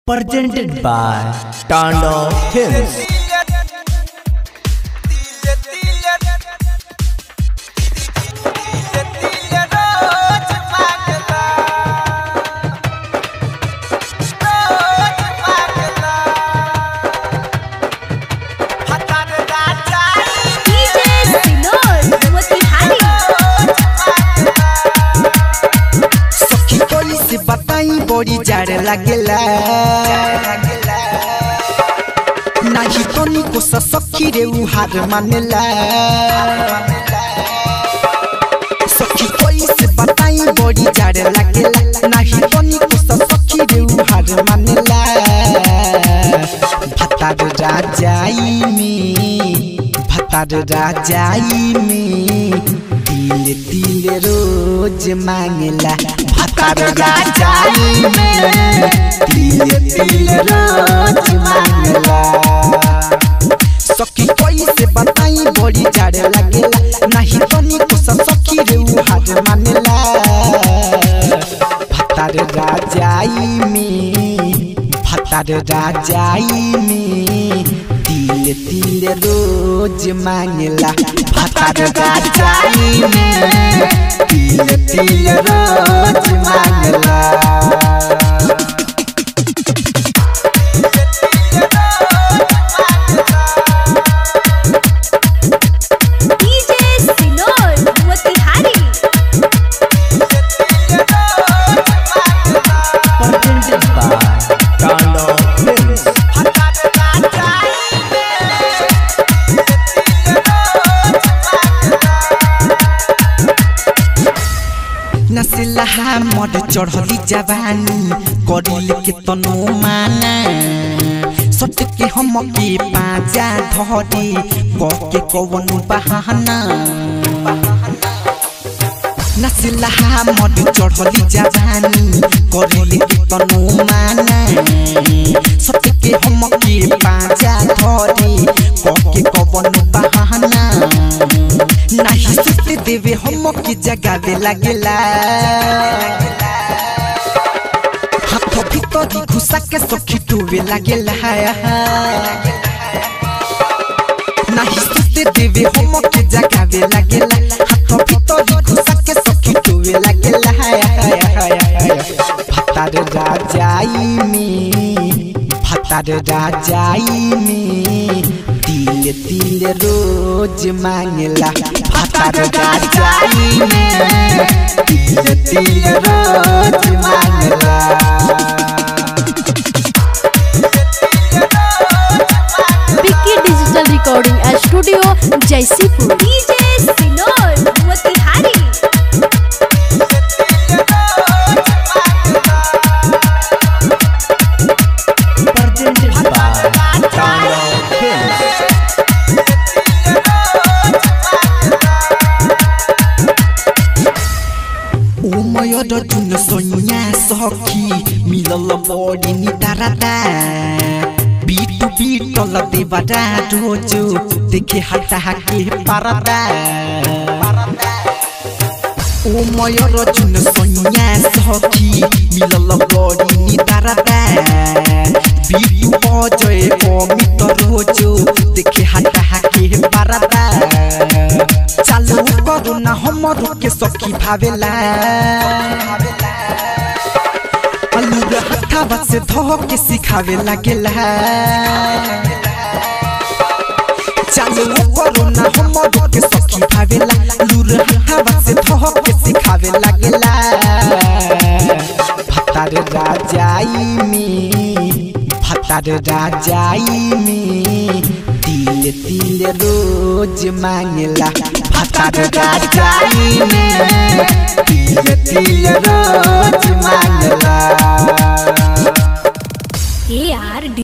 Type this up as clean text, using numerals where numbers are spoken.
presented by Tando Films. बड़ी जार लागेला नाही तनी को सखी रे हार मानेला सखी कोई से बताई बड़ी जार लागेला नाही तनी को सखी रे हार मानेला भतार राजाई में तिल रोज मांगेला भतार राजाई में तिल रोज मांगेला सखी कोई से बताई बड़ी जार लागेला नहीं तनी को सखी रे हार मानेला भतार राजाई में तिल रोज मांगेला भतार राजाई में तिल रोज मांगेला नसिला मद चढ़ली जवानी करिल के तनो माना सट के हम के पाजा धरी के कौन बहाना नसिला मद चढ़ली जवानी करिल के तनो माना सट के हम के पाजा धरी के कौन बहाना नहीं सुते देवे हम की जगावे लागेला हाथ भीतर घुसा के सखी टूवे लागेला नहीं सुते देवे हम की जगावे लागेला हाथ भीतर घुसा के सखी टूवे लागेला भतार राजाई में तिल रोज मांगेला भतार राजाई में तिल रोज मांगेला Vicky digital recording studio Jaysipur DJ senior Motihari जुन सोनिया सखी मिलल बड़ी निदारदा बीटल देवरा रोजो देखे हटा के पारदा ओ मयर जुन सोनिया सखी मिलल बड़ी निदारदा बीटू अजय अमित रोजो देखे हटा के पारदा चालू करू ना हमर के सखी भावेला अलूरा हथावा से धो के सिखावे लागेला चालू करू ना हमर के सखी भावेला अलूरा हथावा से धो के सिखावे लागेला भतार राजाई में तिल रोज मांगेला भतार राजाई में तिल रोज मांगेला।